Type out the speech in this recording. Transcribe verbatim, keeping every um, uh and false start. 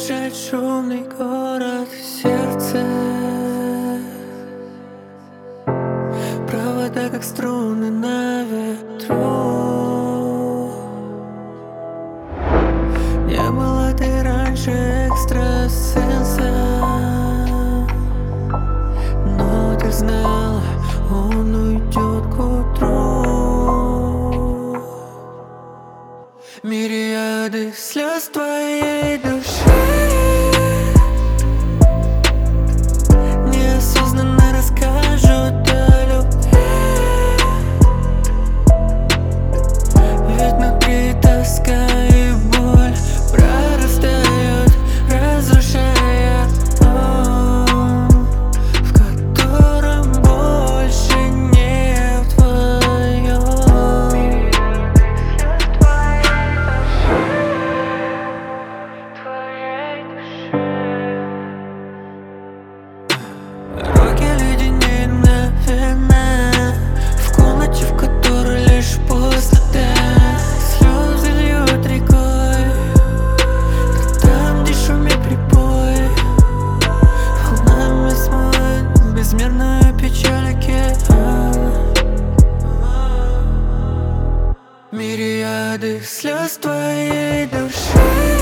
дышать шумный город в сердце. Провода как струны на ветру. Не была ты раньше экстрасенсом, но ты знала, он уйдет к утру. Мириады слез твоей души неосознанно расскажут о любви. Ведь внутри тоска и боль прорастают, разрушая дом, в котором больше нет вдвоем. Руки леденеют мгновенно в комнате, в которой лишь пустота. Слезы льют рекой там, где шумит прибой. Волнами смывает безмерную печаль океана. Мириады слез твоей души